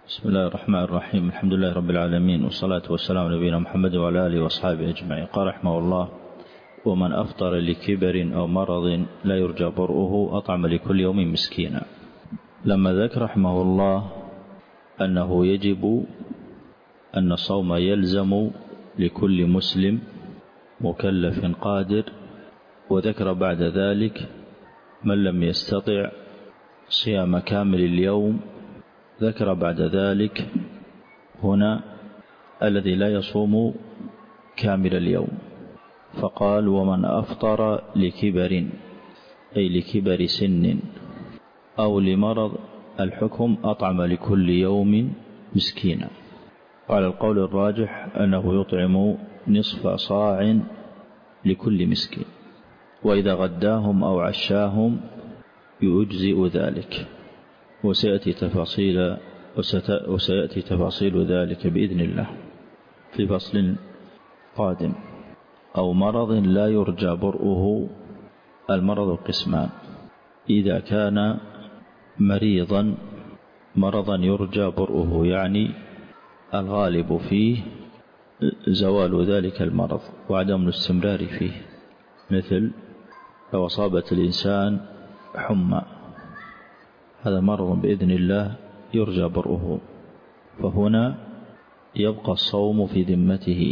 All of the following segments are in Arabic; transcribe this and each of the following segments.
بسم الله الرحمن الرحيم. الحمد لله رب العالمين، والصلاة والسلام على نبينا محمد وعلى آله وأصحابه أجمعين. قال رحمه الله: ومن أفطر لكبر أو مرض لا يرجى برؤه أطعم لكل يوم مسكينا. لما ذكر رحمه الله أنه يجب أن الصوم يلزم لكل مسلم مكلف قادر، وذكر بعد ذلك من لم يستطع صيام كامل اليوم، ذكر بعد ذلك هنا الذي لا يصوم كامل اليوم، فقال: ومن أفطر لكبر، أي لكبر سن أو لمرض، الحكم أطعم لكل يوم مسكينا. وعلى القول الراجح أنه يطعم نصف صاع لكل مسكين، وإذا غداهم أو عشاهم يجزئ ذلك، وسيأتي تفاصيل ذلك بإذن الله في فصل قادم. أو مرض لا يرجى برؤه، المرض قسمان: إذا كان مرضا يرجى برؤه، يعني الغالب فيه زوال ذلك المرض وعدم الاستمرار فيه، مثل لو أصابت الإنسان حمى، هذا مرض بإذن الله يرجى برؤه، فهنا يبقى الصوم في ذمته،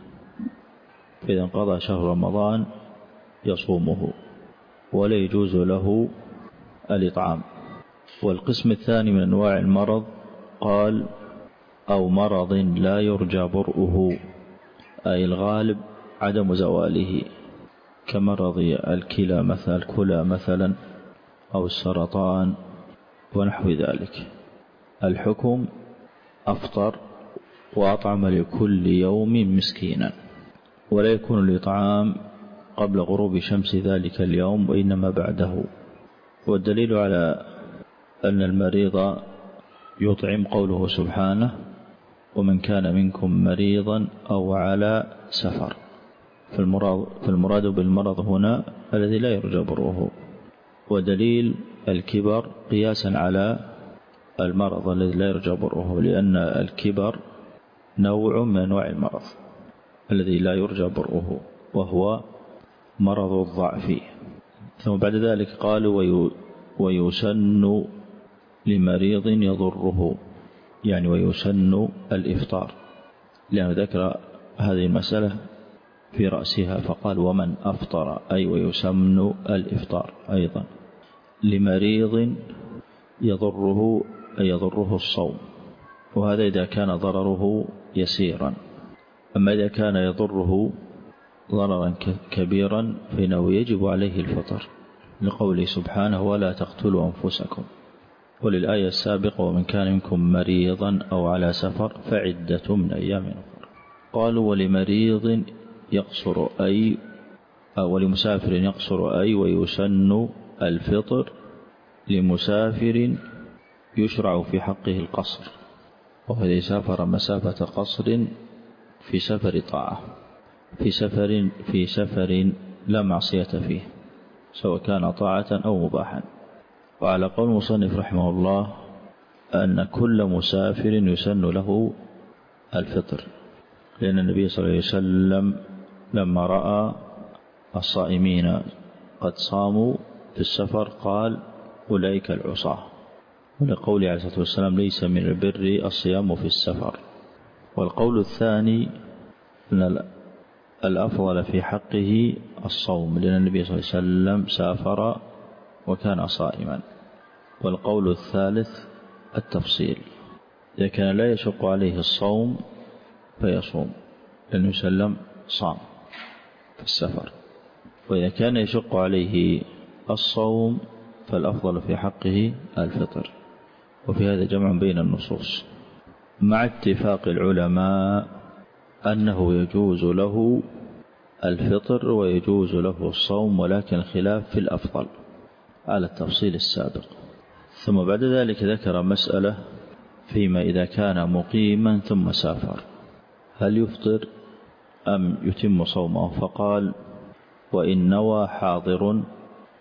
فإذا انقضى شهر رمضان يصومه ولا يجوز له الإطعام. والقسم الثاني من أنواع المرض قال: أو مرض لا يرجى برؤه، أي الغالب عدم زواله، كمرض الكلى مثلا أو السرطان ونحو ذلك. الحكم أفطر وأطعم لكل يوم مسكينا، ولا يكون الإطعام قبل غروب شمس ذلك اليوم وإنما بعده. والدليل على أن المريض يطعم قوله سبحانه: ومن كان منكم مريضا أو على سفر، فالمراد بالمرض هنا الذي لا يرجى برؤه. ودليل الكبر قياسا على المرض الذي لا يرجى برؤه، لأن الكبر نوع من أنواع المرض الذي لا يرجى برؤه، وهو مرض الضعف. ثم بعد ذلك قالوا: ويسن لمريض يضره، يعني ويسن الإفطار، لأنه ذكر هذه المسألة في رأسها، فقال: ومن أفطر، أي ويسن الإفطار أيضا لمريض يضره، أي يضره الصوم، وهذا إذا كان ضرره يسيرا. أما إذا كان يضره ضررا كبيرا فإنه يجب عليه الفطر، لقوله سبحانه: ولا تقتلوا أنفسكم، وللآية السابقة: ومن كان منكم مريضا أو على سفر فعدة من أيام أخرى. قالوا: ولمريض يقصر، أي ولمسافر يقصر، أي ويسن الفطر لمسافر يشرع في حقه القصر، وهو إذا سافر مسافة قصر في سفر طاعة، في سفر لا معصية فيه، سواء كان طاعة أو مباحا. وعلى قول المصنف رحمه الله أن كل مسافر يسن له الفطر، لأن النبي صلى الله عليه وسلم لما رأى الصائمين قد صاموا في السفر قال: أولئك العصاة. ولقوله عليه الصلاة والسلام: ليس من البر الصيام في السفر. والقول الثاني أن الأفضل في حقه الصوم، لأن النبي صلى الله عليه وسلم سافر وكان صائما. والقول الثالث التفصيل: إذا كان لا يشق عليه الصوم فيصوم، لأنه سلم صام في السفر. وإذا كان يشق عليه الصوم فالأفضل في حقه الفطر. وفي هذا جمع بين النصوص، مع اتفاق العلماء أنه يجوز له الفطر ويجوز له الصوم، ولكن الخلاف في الأفضل على التفصيل السابق. ثم بعد ذلك ذكر مسألة فيما إذا كان مقيما ثم سافر، هل يفطر أم يتم صومه؟ فقال: وإن نوى حاضر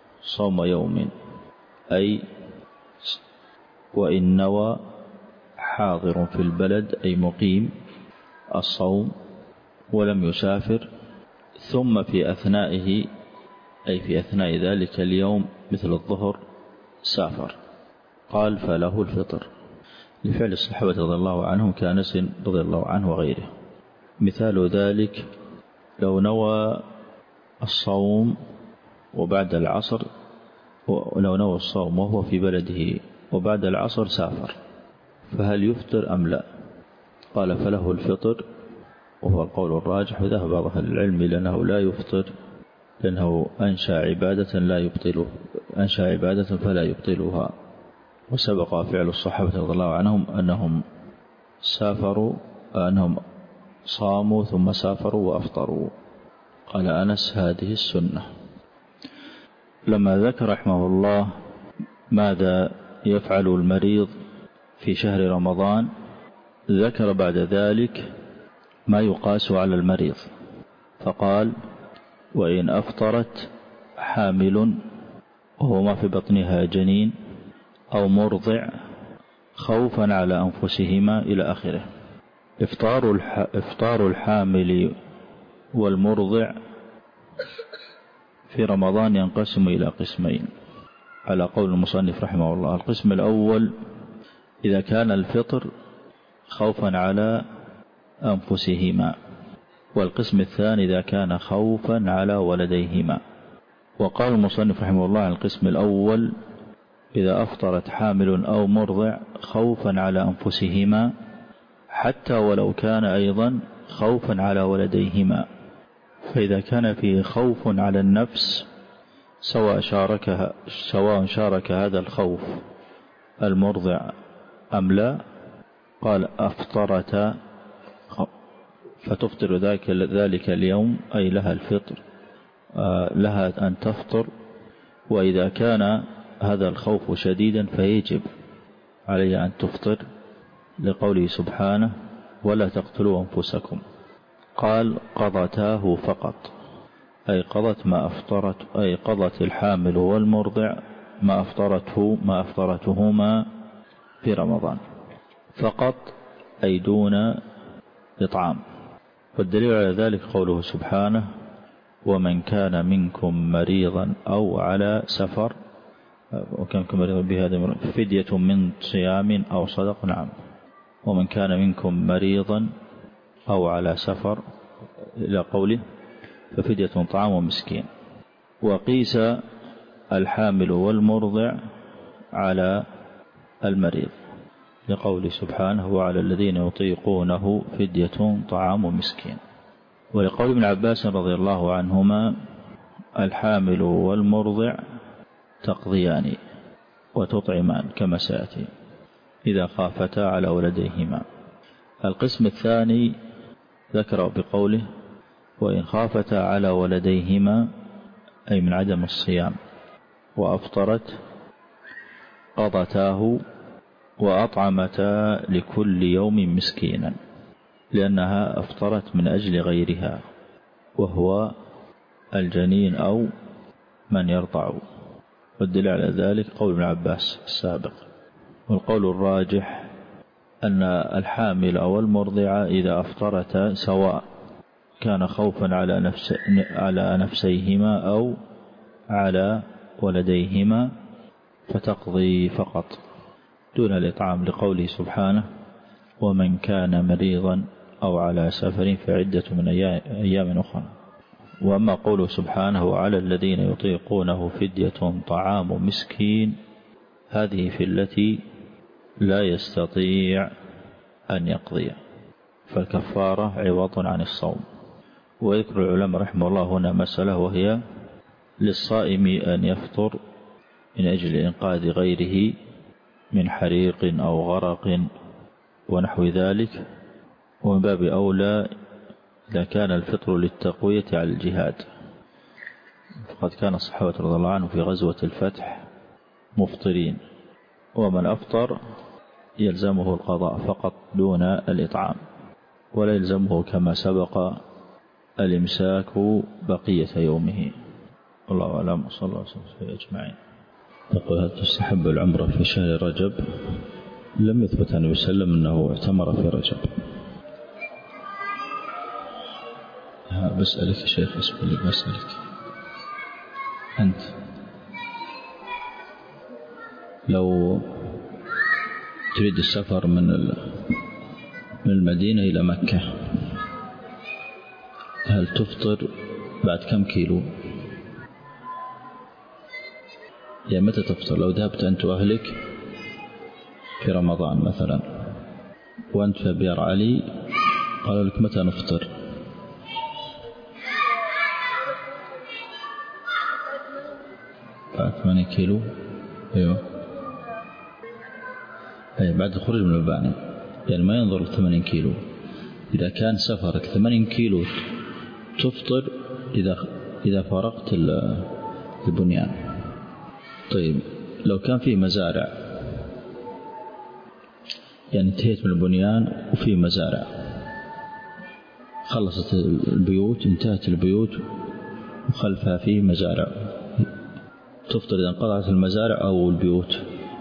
صوم يوم، أي وإن نوى حاضر في البلد أي مقيم الصوم ولم يسافر، ثم في أثنائه أي في أثناء ذلك اليوم مثل الظهر سافر، قال فله الفطر، لفعل الصحابة رضي الله عنهم كأنس رضي الله عنه وغيره. مثال ذلك لو نوى الصوم وبعد العصر، ولو نوى الصوم وهو في بلده وبعد العصر سافر، فهل يفطر أم لا؟ قال فله الفطر، وهو القول الراجح، وذهب بعض أهل العلم لأنه لا يفطر، لأنه أنشأ عبادة فلا يبطلها. وسبق فعل الصحابة رضي الله عنهم أنهم صاموا ثم سافروا وأفطروا. قال أنس هذه السنة. لما ذكر رحمه الله ماذا يفعل المريض في شهر رمضان، ذكر بعد ذلك ما يقاس على المريض، فقال وإن أفطرت حامل وهو ما في بطنها جنين أو مرضع خوفا على أنفسهما إلى آخره. إفطار الحامل والمرضع في رمضان ينقسم إلى قسمين على قول المصنف رحمه الله. القسم الأول إذا كان الفطر خوفا على أنفسهما، والقسم الثاني إذا كان خوفا على ولديهما. وقال المصنف رحمه الله عن القسم الأول إذا أفطرت حامل أو مرضع خوفا على أنفسهما، حتى ولو كان أيضا خوفا على ولديهما، فإذا كان فيه خوف على النفس سواء شارك هذا الخوف المرضع أم لا، قال أفطرت فتفطر ذلك اليوم، أي لها الفطر، لها أن تفطر. وإذا كان هذا الخوف شديدا فيجب عليها أن تفطر، لقوله سبحانه ولا تقتلوا أنفسكم. قال قضتاه فقط، أي قضت ما أفطرت، أي قضت الحامل والمرضع ما أفطرتهما في رمضان فقط، أي دون إطعام. والدليل على ذلك قوله سبحانه ومن كان منكم مريضا أو على سفر، وكان مريضا بهذا فدية من صيام أو صدق. نعم، ومن كان منكم مريضا أو على سفر إلى قوله ففدية طعام مسكين. وقيس الحامل والمرضع على المريض لقوله سبحانه وعلى الذين يطيقونه فدية طعام مسكين. ولقول ابن عباس رضي الله عنهما الحامل والمرضع تقضيان وتطعمان كما سيأتي إذا خافتا على ولديهما. القسم الثاني ذكر بقوله وإن خافتا على ولديهما، أي من عدم الصيام، وأفطرت قضتاه وأطعمتا لكل يوم مسكينا، لأنها أفطرت من أجل غيرها وهو الجنين أو من يرضع. والدليل على ذلك قول ابن عباس السابق. والقول الراجح أن الحامل أو المرضع إذا أفطرتا سواء كان خوفا على نفسيهما أو على ولديهما فتقضي فقط دون الإطعام، لقوله سبحانه ومن كان مريضا أو على سفر فعدة من أيام أخرى. وأما قوله سبحانه وعلى الذين يطيقونه فدية طعام مسكين، هذه في التي لا يستطيع أن يقضي، فالكفارة عوض عن الصوم. ويذكر العلماء رحمه الله هنا مسألة، وهي للصائم أن يفطر من أجل إنقاذ غيره من حريق أو غرق ونحو ذلك، ومن باب أولى إذا كان الفطر للتقوية على الجهاد، فقد كان الصحابة رضي الله عنهم في غزوة الفتح مفطرين، ومن أفطر يلزمه القضاء فقط دون الإطعام، ولا يلزمه كما سبق الإمساك بقية يومه. الله أعلم، صلى الله عليه وسلم أجمعين. تقول هل تستحب العمرة في شهر رجب؟ لم يثبت عن النبي صلى الله عليه وسلم أنه اعتمر في رجب. بسألك يا شيخ، بسألك أنت، لو تريد السفر من المدينة إلى مكة، هل تفطر بعد كم كيلو؟ يعني متى تفطر؟ لو ذهبت أنت وأهلك في رمضان مثلا وأنت في بيار علي، قالوا لك متى نفطر؟ بعد 8 كيلو. أيوة، أي بعد الخروج من المباني، يعني ما ينظر ل 80 كيلو. إذا كان سفرك 80 كيلو تفطر إذا فارقت البنيان. طيب لو كان فيه مزارع، يعني انتهيت من البنيان وفيه مزارع، خلصت البيوت، انتهت البيوت وخلفها فيه مزارع، تفطر إذا انقطعت المزارع أو البيوت؟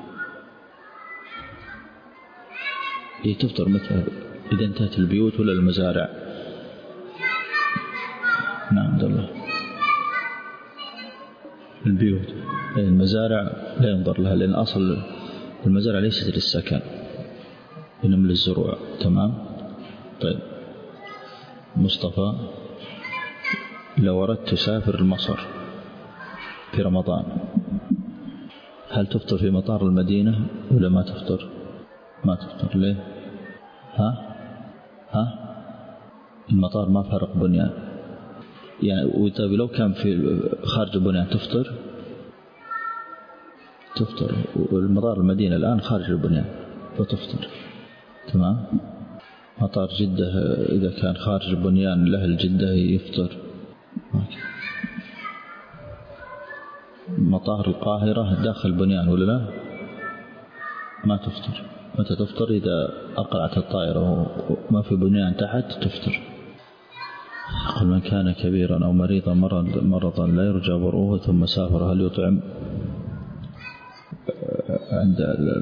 هي تفطر متى؟ إذا انتهت البيوت ولا المزارع؟ نعم الله، البيوت. المزارع لا ينظر لها، لأن أصل المزارع ليست للسكن، إنما للزروع. تمام. طيب مصطفى، لو أردت تسافر مصر في رمضان، هل تفطر في مطار المدينة ولا ما تفطر؟ ما تفطر. ليه؟ المطار ما فرق بنيان، يعني وطيب لو كان في خارج البنيان تفطر؟ والمطار المدينة الآن خارج البنيان فتفطر. تمام. مطار جدة إذا كان خارج البنيان لأهل جدة يفطر. مطار القاهرة داخل البنيان ولا لا؟ ما تفطر. متى تفطر؟ إذا أقلعت الطائرة وما في بنيان تحت تفطر. قل من كان كبيرا أو مريضا مرضا لا يرجى برؤه ثم سافر هل يطعم؟ عند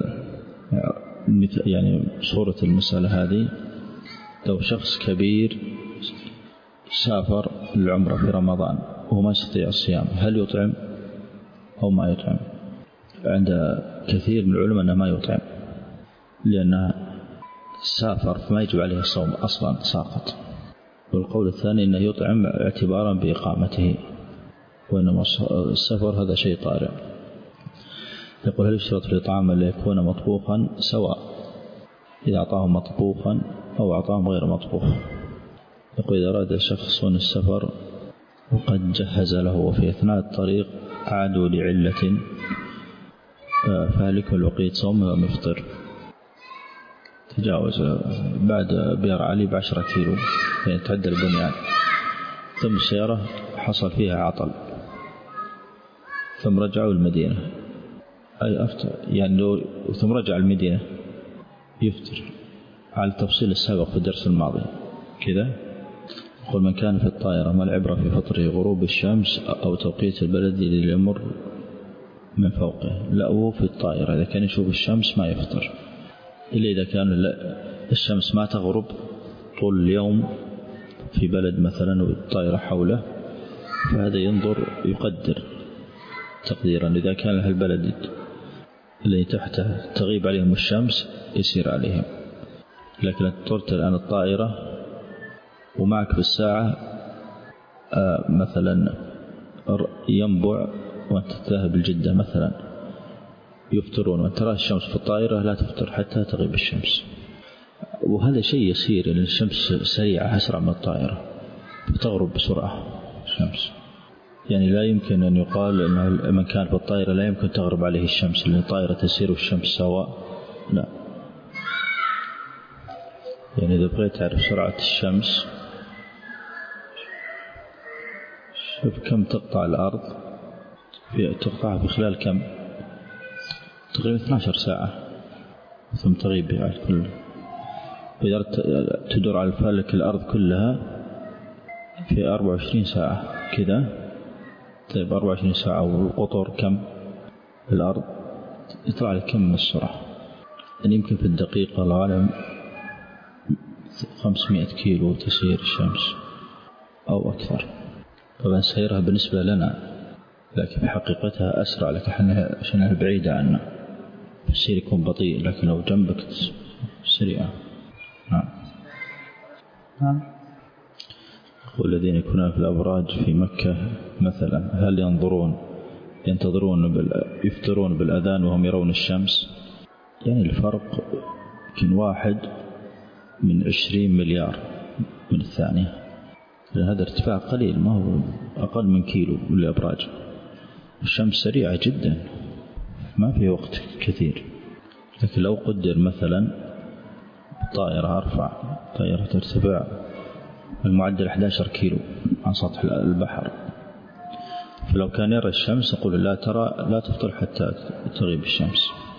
يعني صورة المسألة هذه، لو شخص كبير سافر للعمرة في رمضان وهو ما يستطيع الصيام، هل يطعم أو ما يطعم؟ عند كثير من العلماء أنه ما يطعم، لأنه سافر فما يجب عليه الصوم أصلا، ساقط. والقول الثاني أنه يطعم اعتبارا بإقامته، وإنما السفر هذا شيء طارئ. يقول هل يشترط في الإطعام أن يكون مطبوخا سواء إذا أعطاهم مطبوخا أو أعطاهم غير مطبوخ؟ يقول إذا أراد شخص السفر وقد جهز له وفي أثناء الطريق عادوا لعلة، فهل يكمل بقية صومه أم يفطر؟ تجاوز بعد بيار علي ب10 كيلو، يعني تعدى البنيان، ثم السيارة حصل فيها عطل، ثم رجعوا المدينة، أي أفطر يعني لو ثم رجع المدينة يفطر على التفصيل السابق في الدرس الماضي كذا. يقول من كان في الطائرة ما العبرة في فطره غروب الشمس أو توقيت البلد اللي يمر من فوقه؟ لا، هو في الطائرة إذا كان يشوف الشمس ما يفطر، إلا إذا كان الشمس ما تغرب طول اليوم في بلد مثلا والطائرة حوله، فهذا ينظر يقدر تقديرا، إذا كان هالبلد الذي تحته تغيب عليهم الشمس يسير عليهم. لكن طرت الآن الطائرة ومعك بالساعة مثلا ينبع وأنت تذهب الجدة مثلا، يفطرون وأنت ترى الشمس في الطائرة لا تفطر حتى تغيب الشمس، وهذا شيء يسير لأن الشمس سريعة أسرع من الطائرة فتغرب بسرعة الشمس. يعني لا يمكن أن يقال أن من كان في الطائرة لا يمكن تغرب عليه الشمس لأن الطائرة تسير والشمس سواء، لا. يعني إذا بغيت تعرف سرعة الشمس، شوف كم تقطع الأرض، تقطعها في خلال كم؟ تقريبا 12 ساعة ثم تغيب على الكل. وإذا تدور على الفلك الأرض كلها في 24 ساعة كذا. طيب 24 ساعة والقطر كم الأرض؟ يطلع لك كم من السرعة. أن يمكن في الدقيقة العالم 500 كيلو تسير الشمس أو أكثر. طبعا سيرها بالنسبة لنا، لكن في حقيقتها أسرع لك عشانها بعيدة عنا، السير يكون بطيء، لكن لو جنبك سريعة. نعم. والذين يكونون في الأبراج في مكة مثلا، هل يفطرون بالأذان وهم يرون الشمس؟ يعني الفرق يمكن 1 من 20 مليار من الثانية، لأن هذا ارتفاع قليل، ما هو أقل من كيلو للأبراج. الشمس سريعة جدا، ما في وقت كثير. لكن لو قدر مثلا طائرة ترتفع المعدل 11 كيلو عن سطح البحر، فلو كان يرى الشمس يقول لا تفطر حتى تغيب الشمس.